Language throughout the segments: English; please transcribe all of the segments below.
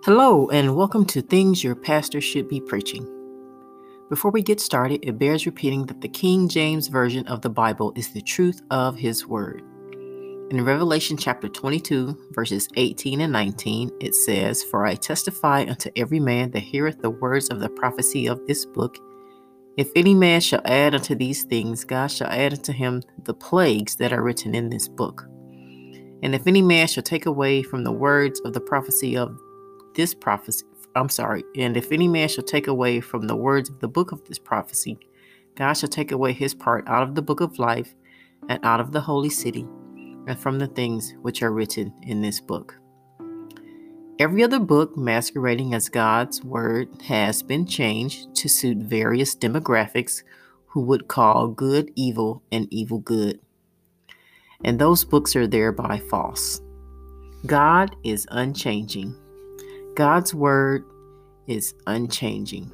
Hello, and welcome to Things Your Pastor Should Be Preaching. Before we get started, it bears repeating that the King James Version of the Bible is the truth of His Word. In Revelation chapter 22, verses 18 and 19, it says, "For I testify unto every man that heareth the words of the prophecy of this book, if any man shall add unto these things, God shall add unto him the plagues that are written in this book. And if any man shall take away from the words of the prophecy of this prophecy, and if any man shall take away from the words of the book of this prophecy, God shall take away his part out of the book of life and out of the holy city and from the things which are written in this book." Every other book masquerading as God's word has been changed to suit various demographics who would call good evil and evil good. And those books are thereby false. God is unchanging. God's word is unchanging.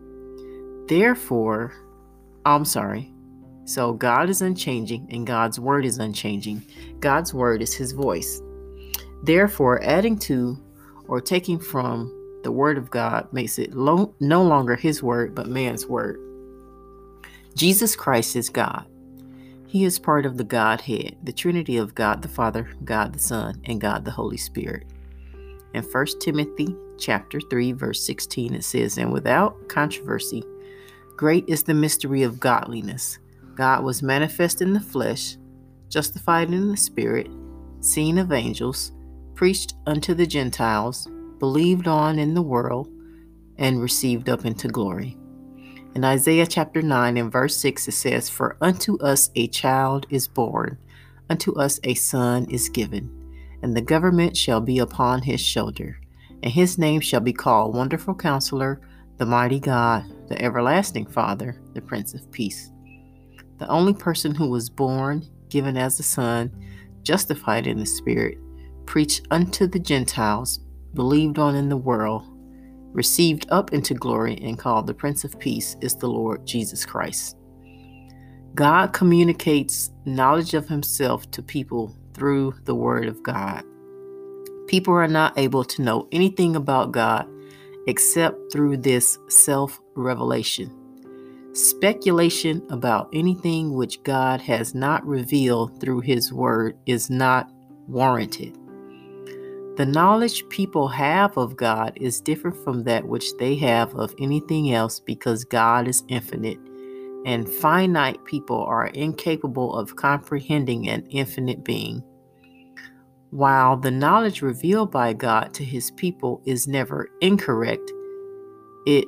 So God is unchanging and God's word is unchanging. God's word is his voice. Therefore, adding to or taking from the word of God makes it no longer his word, but man's word. Jesus Christ is God. He is part of the Godhead, the Trinity of God the Father, God the Son, and God the Holy Spirit. In 1 Timothy chapter 3, verse 16, it says, "And without controversy, great is the mystery of godliness. God was manifest in the flesh, justified in the spirit, seen of angels, preached unto the Gentiles, believed on in the world, and received up into glory." In Isaiah chapter 9 and verse 6, it says, "For unto us a child is born, unto us a son is given, and the government shall be upon his shoulder, and his name shall be called Wonderful Counselor, the Mighty God, the Everlasting Father, the Prince of Peace." The only person who was born, given as a son, justified in the Spirit, preached unto the Gentiles, believed on in the world, received up into glory, and called the Prince of Peace is the Lord Jesus Christ. God communicates knowledge of himself to people through the Word of God. People are not able to know anything about God except through this self-revelation. Speculation about anything which God has not revealed through his word is not warranted. The knowledge people have of God is different from that which they have of anything else because God is infinite, and finite people are incapable of comprehending an infinite being. While the knowledge revealed by God to his people is never incorrect, it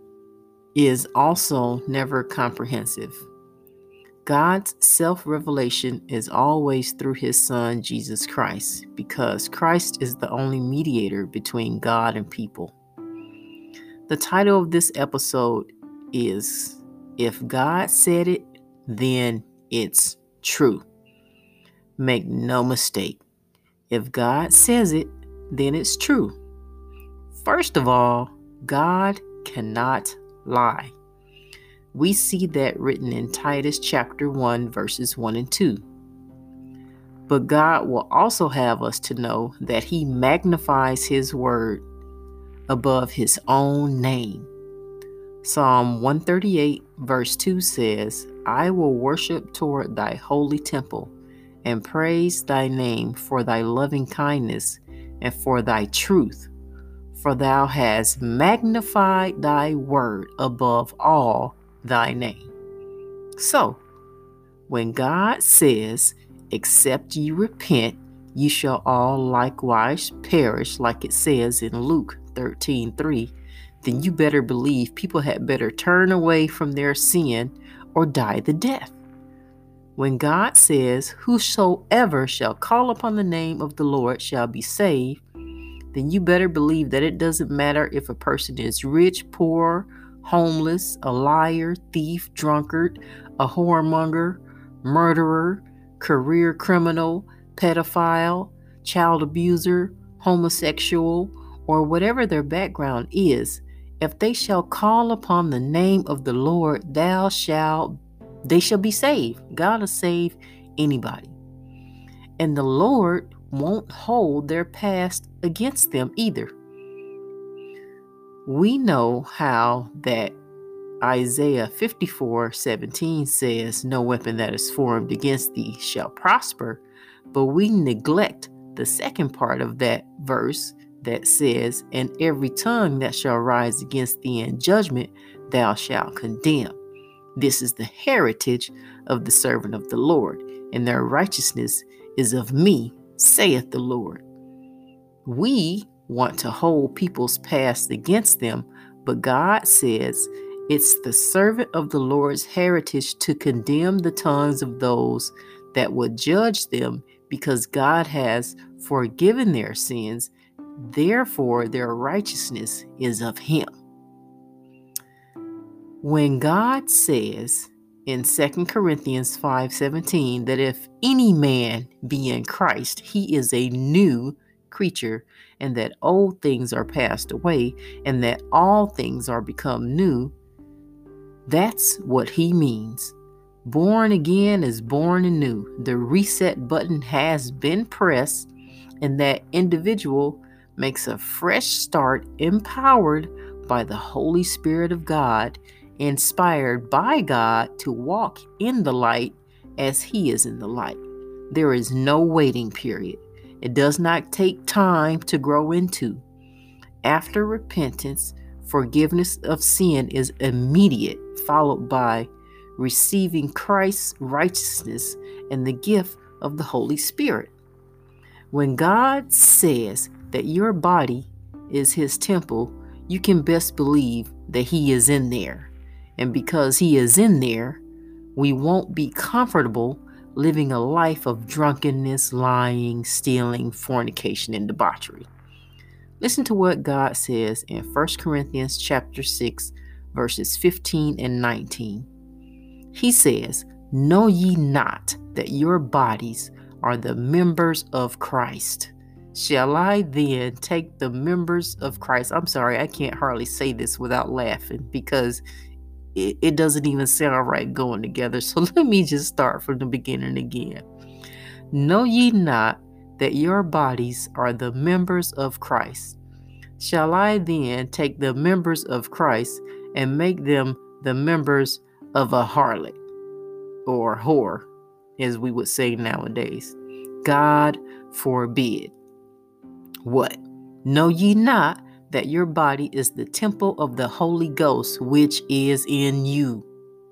is also never comprehensive. God's self-revelation is always through his Son, Jesus Christ, because Christ is the only mediator between God and people. The title of this episode is, "If God Said It, Then It's True." Make no mistake. If God says it, then it's true. First of all, God cannot lie. We see that written in Titus chapter 1, verses 1 and 2. But God will also have us to know that he magnifies his word above his own name. Psalm 138, verse 2 says, "I will worship toward thy holy temple and praise thy name for thy loving kindness and for thy truth, for thou hast magnified thy word above all thy name." So, when God says, "Except ye repent, ye shall all likewise perish," like it says in Luke 13:3, then you better believe people had better turn away from their sin or die the death. When God says, "Whosoever shall call upon the name of the Lord shall be saved," then you better believe that it doesn't matter if a person is rich, poor, homeless, a liar, thief, drunkard, a whoremonger, murderer, career criminal, pedophile, child abuser, homosexual, or whatever their background is. If they shall call upon the name of the Lord, they shall be saved. God will save anybody. And the Lord won't hold their past against them either. We know how that Isaiah 54:17 says, "No weapon that is formed against thee shall prosper," but we neglect the second part of that verse that says, "And every tongue that shall rise against thee in judgment thou shalt condemn. This is the heritage of the servant of the Lord, and their righteousness is of me, saith the Lord." We want to hold people's past against them, but God says it's the servant of the Lord's heritage to condemn the tongues of those that would judge them, because God has forgiven their sins. Therefore, their righteousness is of Him. When God says in 2 Corinthians 5:17 that if any man be in Christ, he is a new creature, and that old things are passed away, and that all things are become new, that's what He means. Born again is born anew. The reset button has been pressed, and that individual makes a fresh start, empowered by the Holy Spirit of God, inspired by God to walk in the light as He is in the light. There is no waiting period. It does not take time to grow into. After repentance, forgiveness of sin is immediate, followed by receiving Christ's righteousness and the gift of the Holy Spirit. When God says that your body is His temple, you can best believe that He is in there. And because He is in there, we won't be comfortable living a life of drunkenness, lying, stealing, fornication, and debauchery. Listen to what God says in 1 Corinthians chapter 6, verses 15 and 19. He says, "Know ye not that your bodies are the members of Christ? Shall I then take the members of Christ?" I'm sorry, I can't hardly say this without laughing, because it doesn't even sound right going together. So let me just start from the beginning again. "Know ye not that your bodies are the members of Christ? Shall I then take the members of Christ and make them the members of a harlot," or whore, as we would say nowadays? God forbid. What? Know ye not that your body is the temple of the Holy Ghost, which is in you,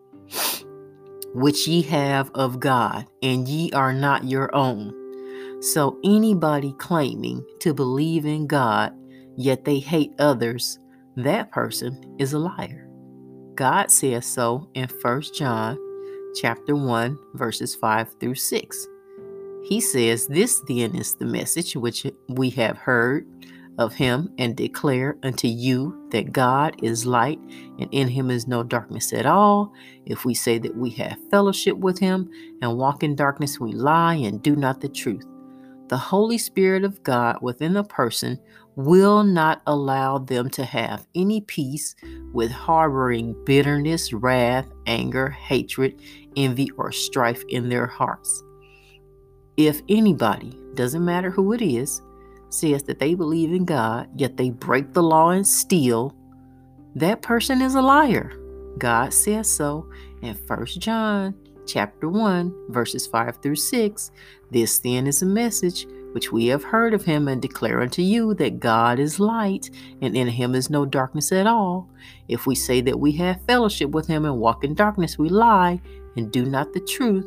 which ye have of God, and ye are not your own? So anybody claiming to believe in God, yet they hate others, that person is a liar. God says so in 1 John chapter 1, verses 5 through 6. He says, "This then is the message which we have heard of Him and declare unto you, that God is light, and in Him is no darkness at all. If we say that we have fellowship with Him and walk in darkness, we lie and do not the truth." The Holy Spirit of God within a person will not allow them to have any peace with harboring bitterness, wrath, anger, hatred, envy, or strife in their hearts. If anybody, doesn't matter who it is, says that they believe in God, yet they break the law and steal, that person is a liar. God says so in 1 John chapter 1, verses 5 through 6. "This then is a message which we have heard of Him and declare unto you, that God is light, and in Him is no darkness at all. If we say that we have fellowship with Him and walk in darkness, we lie and do not the truth."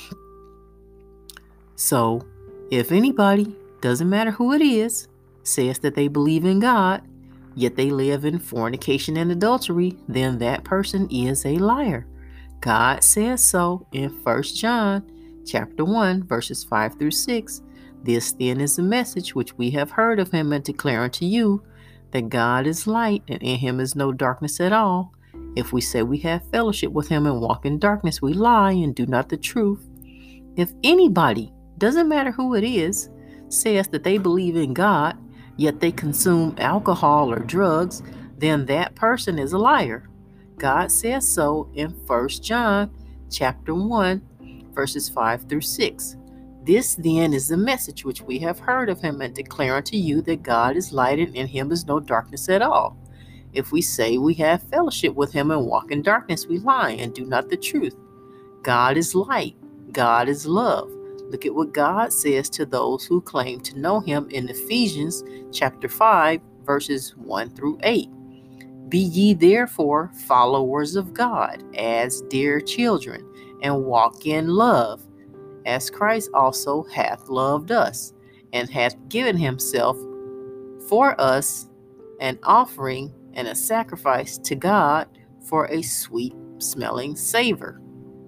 So, if anybody, doesn't matter who it is, says that they believe in God, yet they live in fornication and adultery, then that person is a liar. God says so in 1 John chapter 1, verses 5 through 6. "This then is the message which we have heard of Him and declare unto you, that God is light, and in Him is no darkness at all. If we say we have fellowship with Him and walk in darkness, we lie and do not the truth." If anybody, doesn't matter who it is, says that they believe in God, yet they consume alcohol or drugs, then that person is a liar. God says so in 1 John chapter 1, verses 5 through 6. "This then is the message which we have heard of Him and declare unto you, that God is light, and in Him is no darkness at all. If we say we have fellowship with him and walk in darkness, we lie and do not the truth. God is light. God is love. Look at what God says to those who claim to know him in Ephesians chapter 5, verses 1 through 8. Be ye therefore followers of God as dear children, and walk in love, as Christ also hath loved us, and hath given himself for us an offering and a sacrifice to God for a sweet smelling savor.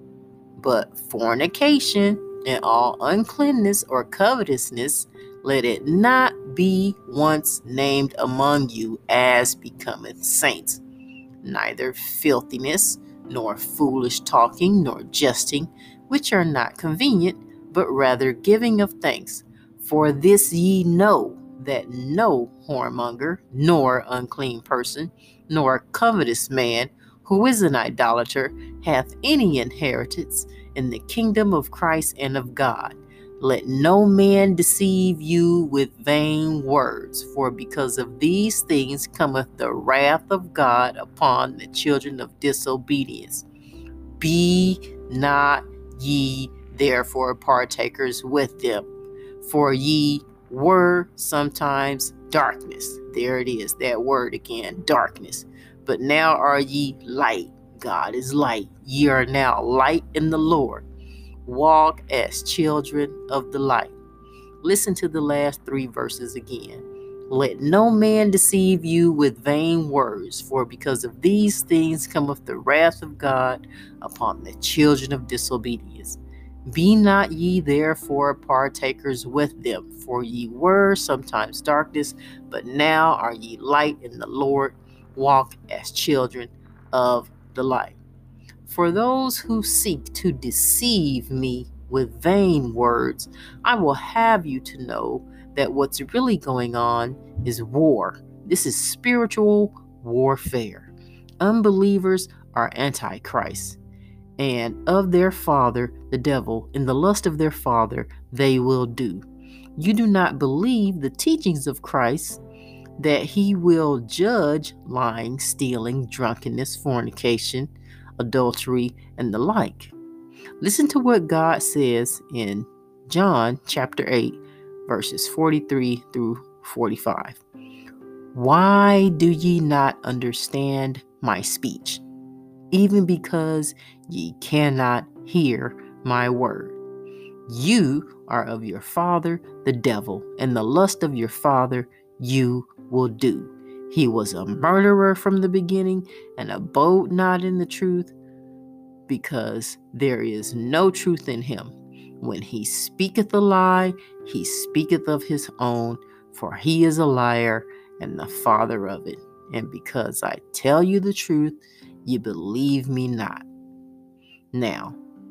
But fornication and all uncleanness or covetousness, let it not be once named among you as becometh saints, neither filthiness, nor foolish talking, nor jesting, which are not convenient, but rather giving of thanks. For this ye know, that no whoremonger, nor unclean person, nor covetous man, who is an idolater, hath any inheritance in the kingdom of Christ and of God. Let no man deceive you with vain words, for because of these things cometh the wrath of God upon the children of disobedience. Be not ye therefore partakers with them, for ye were sometimes darkness. There it is, that word again, darkness. But now are ye light. God is light. Ye are now light in the Lord. Walk as children of the light. Listen to the last 3 verses again. Let no man deceive you with vain words, for because of these things cometh the wrath of God upon the children of disobedience. Be not ye therefore partakers with them, for ye were sometimes darkness, but now are ye light in the Lord. Walk as children of the light. For those who seek to deceive me with vain words, I will have you to know that what's really going on is war. This is spiritual warfare. Unbelievers are antichrist, and of their father, the devil, in the lust of their father, they will do. You do not believe the teachings of Christ, that he will judge lying, stealing, drunkenness, fornication, adultery, and the like. Listen to what God says in John chapter 8, verses 43 through 45. Why do ye not understand my speech? Even because ye cannot hear my word. You are of your father, the devil, and the lust of your father you will do. He was a murderer from the beginning, and abode not in the truth, because there is no truth in him. When he speaketh a lie, he speaketh of his own, for he is a liar and the father of it. And because I tell you the truth, you believe me not. Now,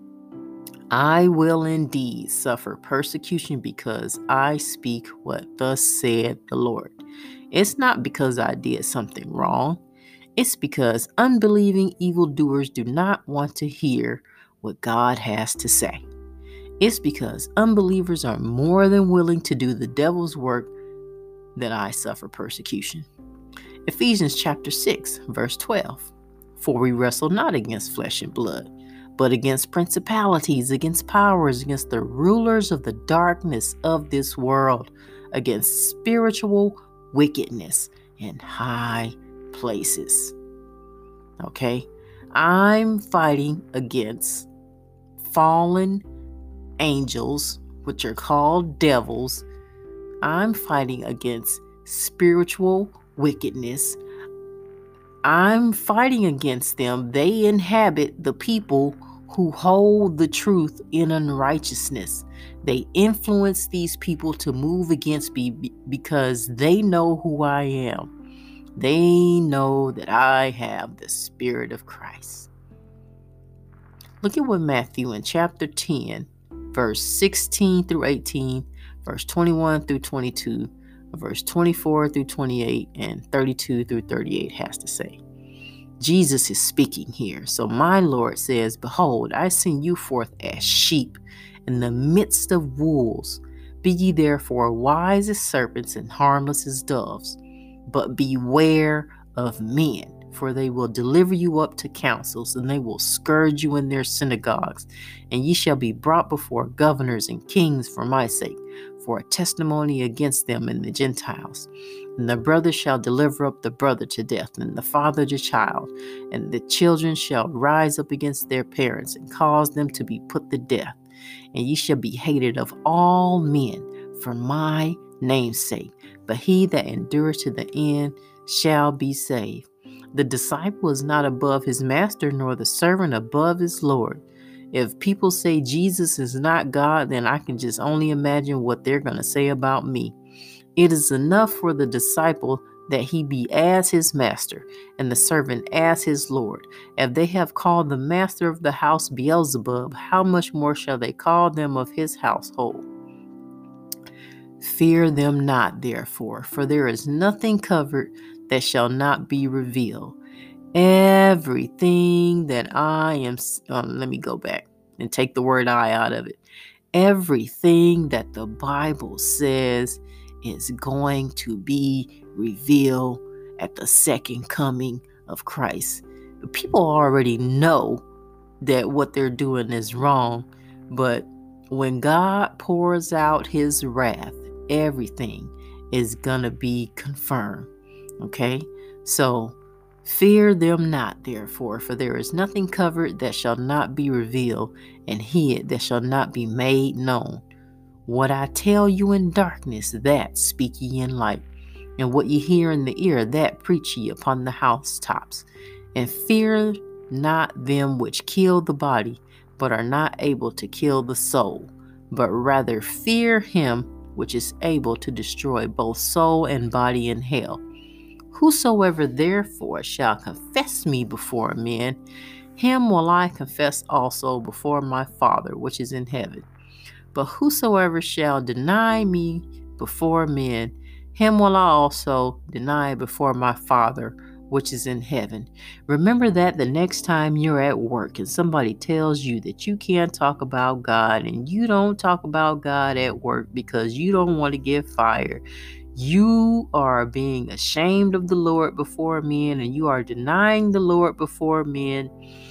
I will indeed suffer persecution because I speak what thus said the Lord. It's not because I did something wrong. It's because unbelieving evildoers do not want to hear what God has to say. It's because unbelievers are more than willing to do the devil's work that I suffer persecution. Ephesians chapter 6, verse 12. For we wrestle not against flesh and blood, but against principalities, against powers, against the rulers of the darkness of this world, against spiritual wickedness in high places. Okay? I'm fighting against fallen angels, which are called devils. I'm fighting against spiritual wickedness. I'm fighting against them. They inhabit the people who hold the truth in unrighteousness. They influence these people to move against me because they know who I am. They know that I have the Spirit of Christ. Look at what Matthew in chapter 10, verse 16 through 18, verse 21 through 22, verse 24 through 28, and 32 through 38 has to say. Jesus is speaking here. So my Lord says, Behold, I send you forth as sheep in the midst of wolves. Be ye therefore wise as serpents and harmless as doves. But beware of men. For they will deliver you up to councils, and they will scourge you in their synagogues. And ye shall be brought before governors and kings for my sake, for a testimony against them and the Gentiles. And the brother shall deliver up the brother to death, and the father the child. And the children shall rise up against their parents, and cause them to be put to death. And ye shall be hated of all men for my name's sake. But he that endureth to the end shall be saved. The disciple is not above his master, nor the servant above his Lord. If people say Jesus is not God, then I can just only imagine what they're going to say about me. It is enough for the disciple that he be as his master, and the servant as his Lord. If they have called the master of the house Beelzebub, how much more shall they call them of his household? Fear them not, therefore, for there is nothing covered that shall not be revealed. Everything that I am, let me go back and take the word I out of it. Everything that the Bible says is going to be revealed at the second coming of Christ. People already know that what they're doing is wrong, but when God pours out his wrath, everything is going to be confirmed. Okay? So, fear them not, therefore, for there is nothing covered that shall not be revealed, and hid that shall not be made known. What I tell you in darkness, that speak ye in light. And what ye hear in the ear, that preach ye upon the housetops. And fear not them which kill the body, but are not able to kill the soul, but rather fear him which is able to destroy both soul and body in hell. Whosoever therefore shall confess me before men, him will I confess also before my Father which is in heaven. But whosoever shall deny me before men, him will I also deny before my Father which is in heaven. Remember that the next time you're at work and somebody tells you that you can't talk about God, and you don't talk about God at work because you don't want to get fired. You are being ashamed of the Lord before men, and you are denying the Lord before men,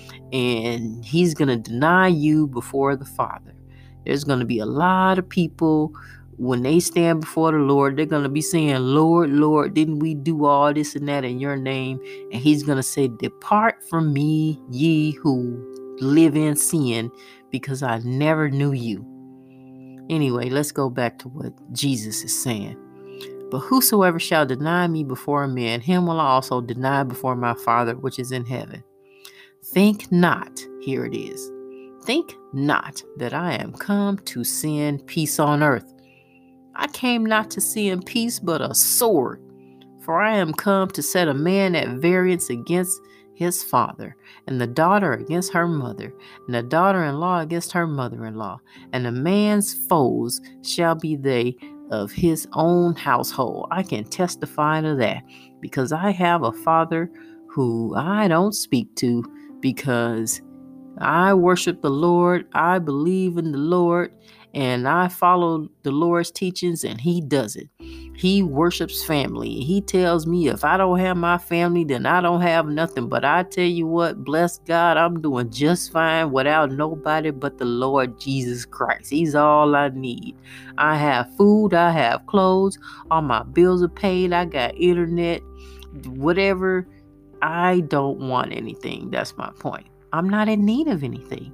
and he's going to deny you before the Father. There's going to be a lot of people, when they stand before the Lord, they're going to be saying, Lord, Lord, didn't we do all this and that in your name? And he's going to say, depart from me, ye who live in sin, because I never knew you. Anyway, let's go back to what Jesus is saying. But whosoever shall deny me before men, him will I also deny before my Father which is in heaven. Think not, here it is, think not that I am come to send peace on earth. I came not to send peace, but a sword. For I am come to set a man at variance against his father, and the daughter against her mother, and the daughter-in-law against her mother-in-law. And a man's foes shall be they of his own household. I can testify to that, because I have a Father who I don't speak to, because I worship the Lord, I believe in the Lord, and I follow the Lord's teachings, and he does it. He worships family. He tells me if I don't have my family, then I don't have nothing. But I tell you what, bless God, I'm doing just fine without nobody but the Lord Jesus Christ. He's all I need. I have food, I have clothes, all my bills are paid, I got internet, whatever. I don't want anything. That's my point. I'm not in need of anything.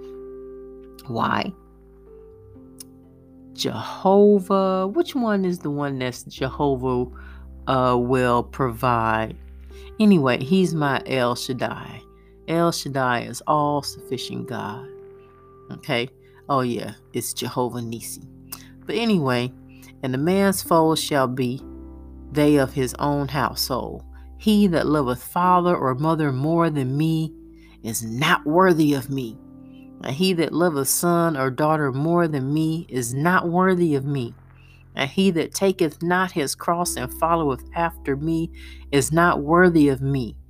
Why? Jehovah, which one is the one that's Jehovah will provide? Anyway, he's my El Shaddai. El Shaddai is all-sufficient God. Okay? Oh yeah, it's Jehovah Nissi. But anyway, and the man's foes shall be they of his own household. He that loveth father or mother more than me is not worthy of me. And he that loveth son or daughter more than me is not worthy of me. And he that taketh not his cross and followeth after me is not worthy of me.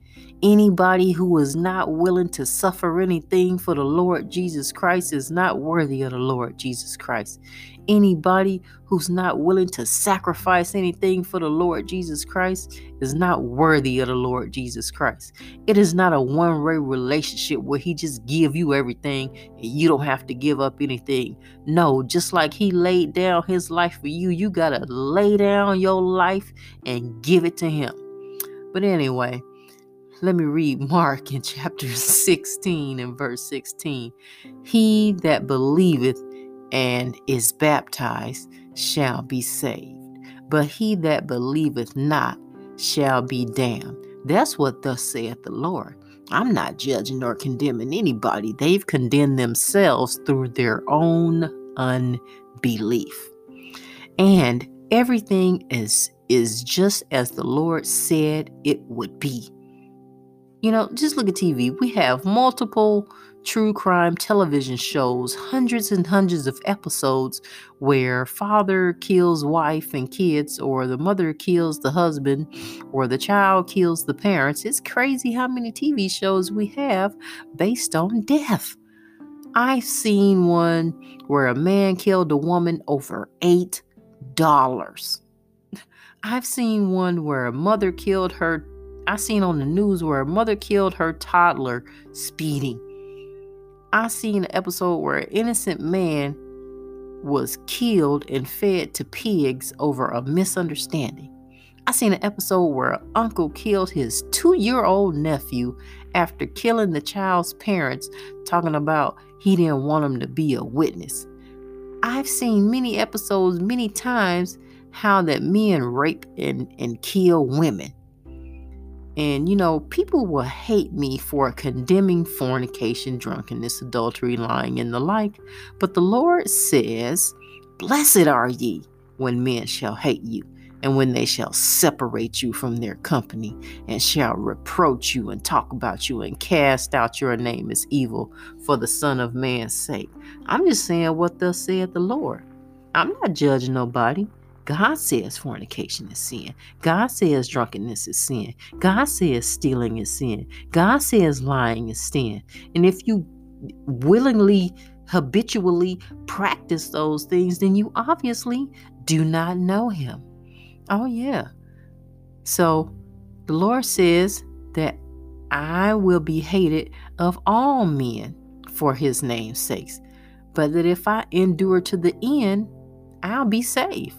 Anybody who is not willing to suffer anything for the Lord Jesus Christ is not worthy of the Lord Jesus Christ. Anybody who's not willing to sacrifice anything for the Lord Jesus Christ is not worthy of the Lord Jesus Christ. It is not a one-way relationship where he just give you everything and you don't have to give up anything. No, just like he laid down his life for you, you got to lay down your life and give it to him. But anyway, let me read Mark in chapter 16 and verse 16. He that believeth and is baptized shall be saved, but he that believeth not shall be damned. That's what thus saith the Lord. I'm not judging or condemning anybody. They've condemned themselves through their own unbelief. And everything is just as the Lord said it would be. Just look at TV. We have multiple true crime television shows, hundreds and hundreds of episodes where father kills wife and kids, or the mother kills the husband, or the child kills the parents. It's crazy how many TV shows we have based on death. I've seen one where a man killed a woman over $8. I've seen one where a mother killed her. I seen on the news where a mother killed her toddler speeding. I seen an episode where an innocent man was killed and fed to pigs over a misunderstanding. I seen an episode where an uncle killed his 2-year-old nephew after killing the child's parents, talking about he didn't want him to be a witness. I've seen many episodes, many times, how that men rape and kill women. And, people will hate me for condemning fornication, drunkenness, adultery, lying, and the like. But the Lord says, blessed are ye when men shall hate you, and when they shall separate you from their company, and shall reproach you and talk about you and cast out your name as evil for the Son of Man's sake. I'm just saying what thus saith the Lord. I'm not judging nobody. God says fornication is sin. God says drunkenness is sin. God says stealing is sin. God says lying is sin. And if you willingly, habitually practice those things, then you obviously do not know him. Oh, yeah. So the Lord says that I will be hated of all men for his name's sakes, but that if I endure to the end, I'll be saved.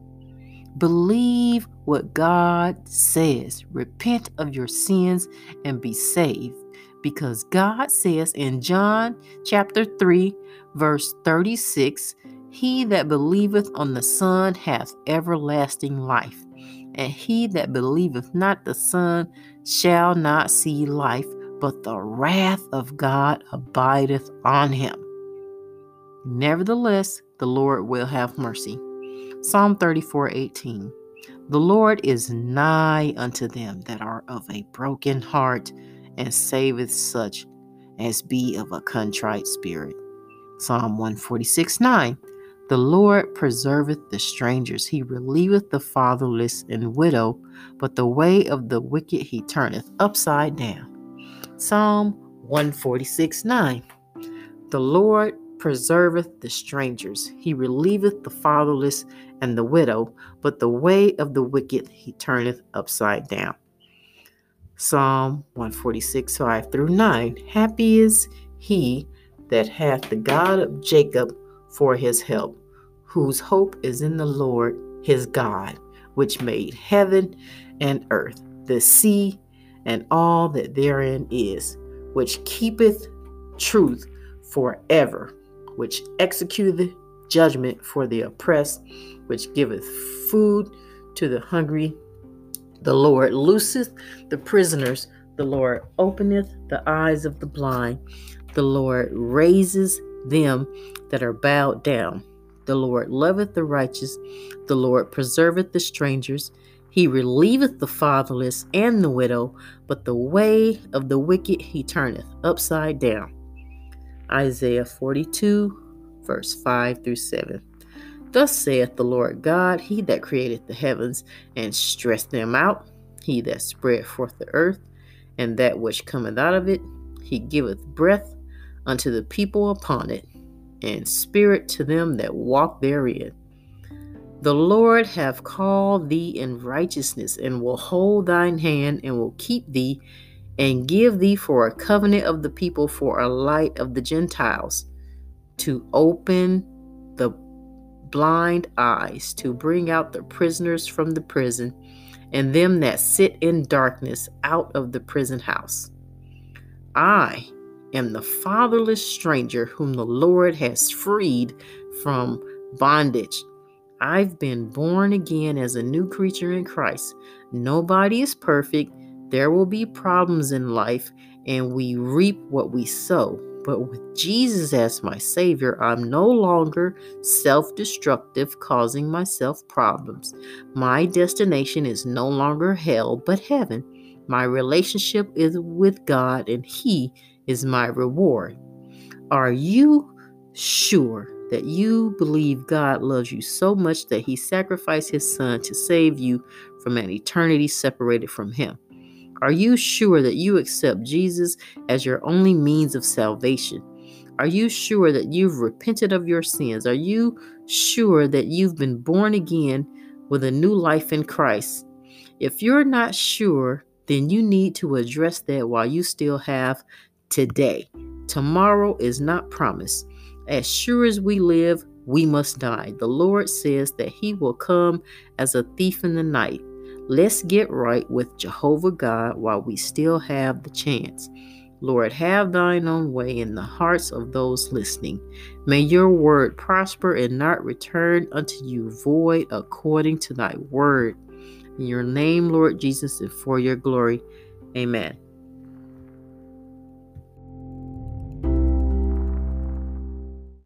Believe what God says. Repent of your sins and be saved. Because God says in John chapter 3, verse 36, he that believeth on the Son hath everlasting life, and he that believeth not the Son shall not see life, but the wrath of God abideth on him. Nevertheless, the Lord will have mercy. Psalm 34:18. The Lord is nigh unto them that are of a broken heart, and saveth such as be of a contrite spirit. Psalm 146:9. The Lord preserveth the strangers. He relieveth the fatherless and widow, but the way of the wicked he turneth upside down. Psalm 146:9. The Lord preserveth the strangers. He relieveth the fatherless and the widow, but the way of the wicked he turneth upside down. Psalm 146:5-9. Happy is he that hath the God of Jacob for his help, whose hope is in the Lord his God, which made heaven and earth, the sea, and all that therein is, which keepeth truth forever, which executeth judgment for the oppressed, which giveth food to the hungry. The Lord looseth the prisoners. The Lord openeth the eyes of the blind. The Lord raises them that are bowed down. The Lord loveth the righteous. The Lord preserveth the strangers. He relieveth the fatherless and the widow, but the way of the wicked he turneth upside down. Isaiah 42, verse 5-7. Thus saith the Lord God, he that created the heavens and stretched them out, he that spread forth the earth and that which cometh out of it. He giveth breath unto the people upon it, and spirit to them that walk therein. The Lord hath called thee in righteousness, and will hold thine hand, and will keep thee, and give thee for a covenant of the people, for a light of the Gentiles, to open the blind eyes, to bring out the prisoners from the prison, and them that sit in darkness out of the prison house. I am the fatherless stranger whom the Lord has freed from bondage. I've been born again as a new creature in Christ. Nobody is perfect. There will be problems in life, and we reap what we sow. But with Jesus as my Savior, I'm no longer self-destructive, causing myself problems. My destination is no longer hell, but heaven. My relationship is with God, and He is my reward. Are you sure that you believe God loves you so much that He sacrificed His Son to save you from an eternity separated from Him? Are you sure that you accept Jesus as your only means of salvation? Are you sure that you've repented of your sins? Are you sure that you've been born again with a new life in Christ? If you're not sure, then you need to address that while you still have today. Tomorrow is not promised. As sure as we live, we must die. The Lord says that He will come as a thief in the night. Let's get right with Jehovah God while we still have the chance. Lord, have thine own way in the hearts of those listening. May your word prosper and not return unto you void according to thy word. In your name, Lord Jesus, and for your glory. Amen.